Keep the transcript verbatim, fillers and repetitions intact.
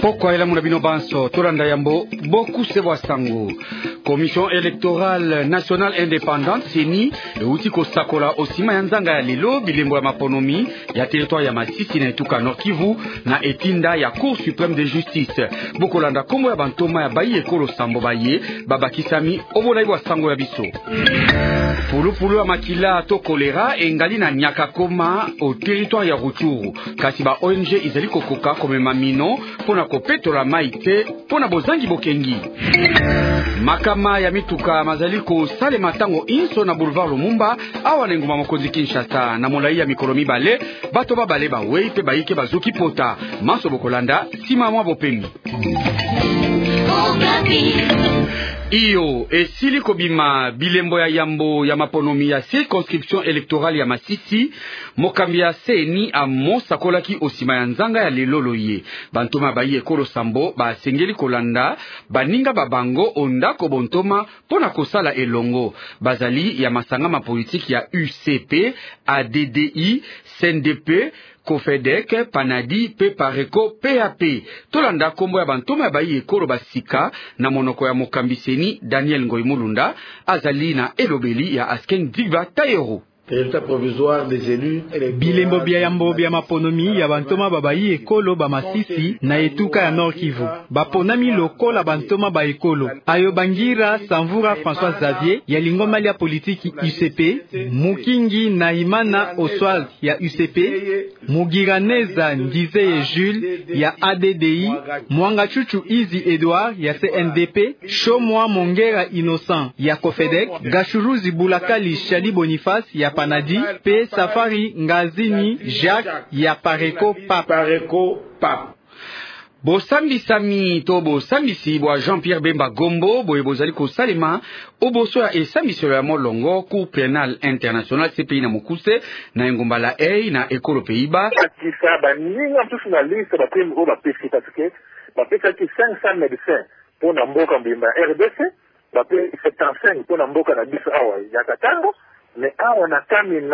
Pourquoi il a mon abino banso, Toranda Yambo, beaucoup se voit sango. Commission électorale nationale indépendante, Seni, le outil Kosakola, Osima Yanzanga ya Lilo, Bilembo ya Maponomi, ya territoire ya Masisi na Etuka Nord Kivu, na Etinda ya Cour suprême de justice. Bokolanda Kombo ya Bantoma ya Baye Ekolo Sambo Baye, Babakisami, Obolai wa Sango ya Biso. Pulu Pulu ya Makila to Kolera, Engali na Nyakakoma, au territoire ya Rutshuru. Kasi ba O N G izali kokoka kome mamino, pona kopetola maite, pona bozangi bokengi. Makama ya mituka mazaliko sale matango inso na boulevard Lumumba, awa lenguma mokonzi Kinshasa, na molai ya mikolo mibale, bato babale ba wei pe baike bazuki pota, maso bokolanda, sima mwa bopemi. Iyo, esili kobima bilembo ya yambo ya maponomi ya circonscription électorale ya Masisi, mokambi ya Seni a mosakolaki osima ya nzanga ya lelolo ye. Bantoma bayi Ekolo Sambo, ba sengeli kolanda, baninga babango ondako bontoma pona kosala elongo. Bazali ya masangama politiki ya U C P, A D D I, C N D P, Kofedek, Panadi, P Pareko, P A P. Tolanda kombo ya bantoma ya bayi Ekolo basika na monoko ya mokambi Seni Daniel Ngoy Mulunda, azali na elobeli ya Asken Diva Taero. Bilembo bia yambo bia maponomi ya bantoma babayi Ekolo ba Masisi na Etuka ya Nord Kivu. Baponami lokola bantoma ba Ekolo. Ayo Bangira Samvura François Xavier ya lingoma ya politiki U C P, Mukingi na Imana Oswald ya U C P, Mugiraneza Ndizeye Jules ya A D D I, Mwanga Chuchu Izi Edouard ya C N D P, Shomwa Mongera Innocent ya Kofedek, Gashuruzi Bulakali Shali Boniface ya Panadi, P Safari Ngazini Jacques ya Pareko Pap. Pareko Pap. Bosambi Sami to Bosambisi bwa Jean-Pierre Bemba Gombo boye bozali ko salema oboso ya esambiselo ya molongo Cour pénale internationale C P I na mokuse na ngomba la ei na Ekolo Pays-Bas. Kisa ba ninga tusu na liste ba prime o ba pesi parce que ba pesa ki cinq cents médecins pour na mboka mbimba R D C, ba pe soixante-quinze pour na mboka na biso awa ya Katango, mais awa na kami